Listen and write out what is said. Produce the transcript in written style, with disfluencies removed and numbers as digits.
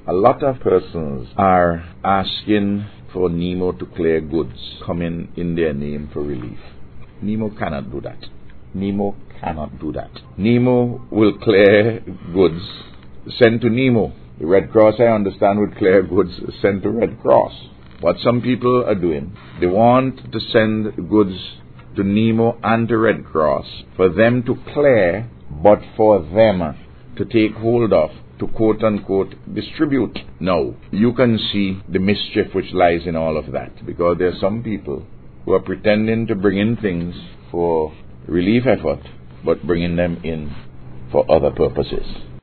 A lot of persons are asking for Nemo to clear goods coming in their name for relief. Nemo cannot do that. Nemo cannot do that. Nemo will clear goods sent to Nemo. The Red Cross, I understand, would clear goods sent to Red Cross. What some people are doing, they want to send goods to Nemo and to Red Cross for them to clear, but for them to take hold of, to quote-unquote distribute. Now, you can see the mischief which lies in all of that, because there are some people who are pretending to bring in things for relief effort, but bringing them in for other purposes.